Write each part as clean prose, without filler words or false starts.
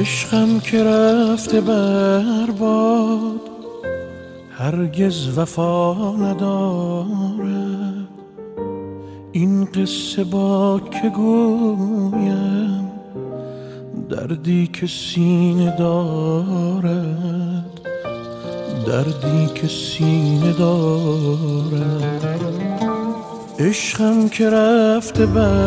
عشقم که رفته برباد، هرگز وفا ندارد. این قصه با که گویم، دردی که سینه دارد، دردی که سینه دارد. عشقم که رفته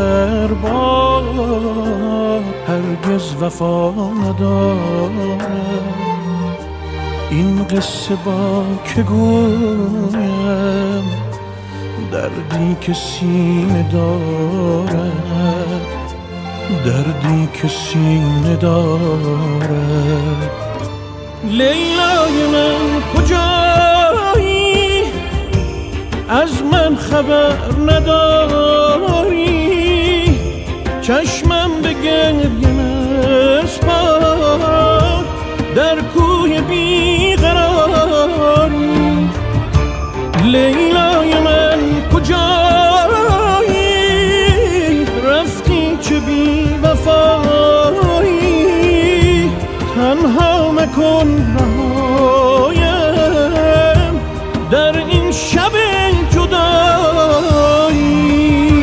برباد، هرگز وفا ندارد. این قصه با که گویم، دردی که سینه دارد، دردی که سینه دارد. لیلای من کجایی؟ از من خبر نداری؟ چشمم به گریه مسپار، در کوی بیقراری. لیلای من کجایی؟ رفتی چه بی وفایی، تنها مکن رهایم در این شب جدایی.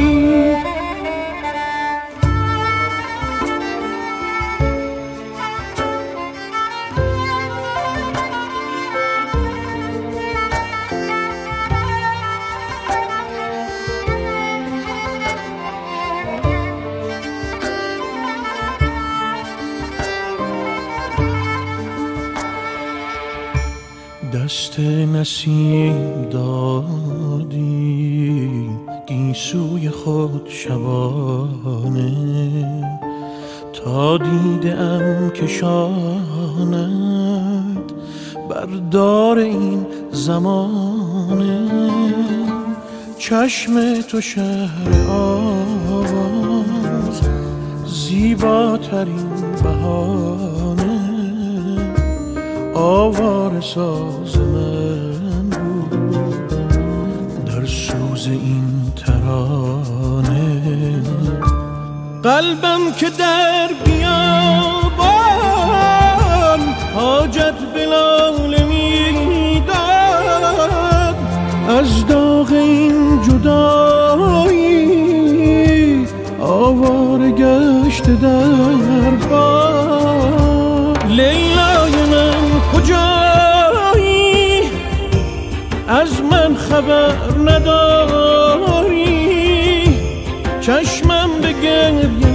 دست نسیم دادی گیسوی خود شبانه، تا دیدم که شانت بردار این زمانه. چشم تو شهر آواز، زیباترین بهانه. آواره ساز من بود در سوز این ترانه. قلبم که در بیابان حاجت به لاله میداد، از داغ این جدایی آواره گشته در باد. لیلای من کجایی؟ از من خبر نداری؟ چشمم به گریه